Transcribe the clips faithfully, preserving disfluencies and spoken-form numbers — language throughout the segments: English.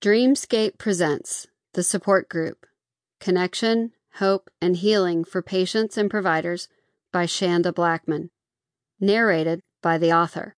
Dreamscape presents The Support Group, Connection, Hope, and Healing for Patients and Providers by Shanda Blackman, narrated by the author.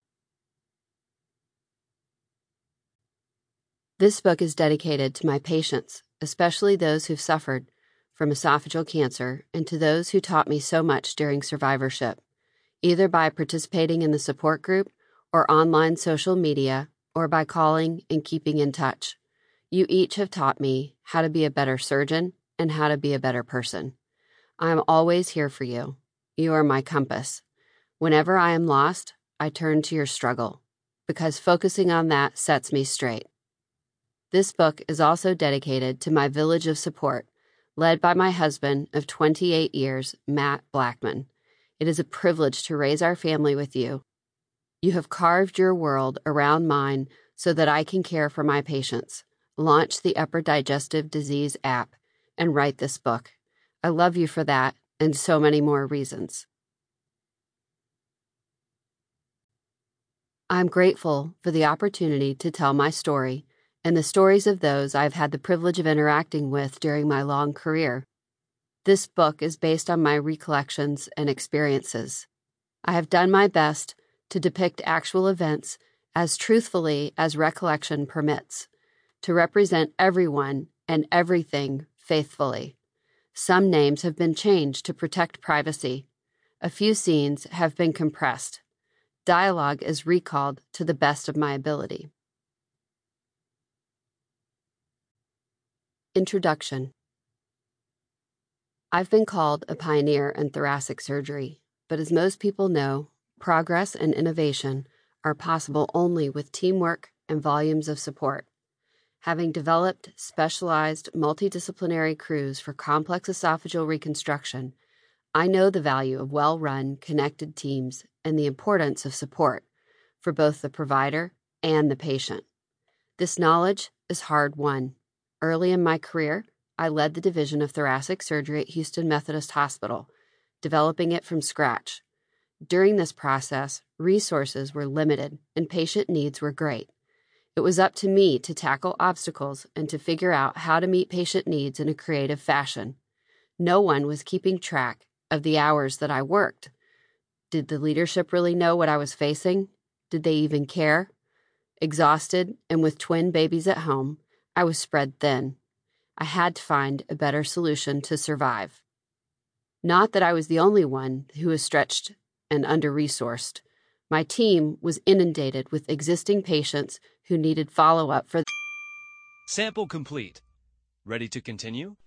This book is dedicated to my patients, especially those who've suffered from esophageal cancer, and to those who taught me so much during survivorship, either by participating in the support group or online social media, or by calling and keeping in touch. You each have taught me how to be a better surgeon and how to be a better person. I am always here for you. You are my compass. Whenever I am lost, I turn to your struggle, because focusing on that sets me straight. This book is also dedicated to my village of support, led by my husband of twenty-eight years, Matt Blackman. It is a privilege to raise our family with you. You have carved your world around mine so that I can care for my patients, launch the Upper Digestive Disease app, and write this book. I love you for that and so many more reasons. I'm grateful for the opportunity to tell my story and the stories of those I've had the privilege of interacting with during my long career. This book is based on my recollections and experiences. I have done my best to depict actual events as truthfully as recollection permits, to represent everyone and everything faithfully. Some names have been changed to protect privacy. A few scenes have been compressed. Dialogue is recalled to the best of my ability. Introduction. I've been called a pioneer in thoracic surgery, but as most people know, progress and innovation are possible only with teamwork and volumes of support. Having developed specialized multidisciplinary crews for complex esophageal reconstruction, I know the value of well-run, connected teams and the importance of support for both the provider and the patient. This knowledge is hard-won. Early in my career, I led the division of thoracic surgery at Houston Methodist Hospital, developing it from scratch. During this process, resources were limited and patient needs were great. It was up to me to tackle obstacles and to figure out how to meet patient needs in a creative fashion. No one was keeping track of the hours that I worked. Did the leadership really know what I was facing? Did they even care? Exhausted and with twin babies at home, I was spread thin. I had to find a better solution to survive. Not that I was the only one who was stretched and under-resourced. My team was inundated with existing patients who needed follow-up for... Sample complete. Ready to continue?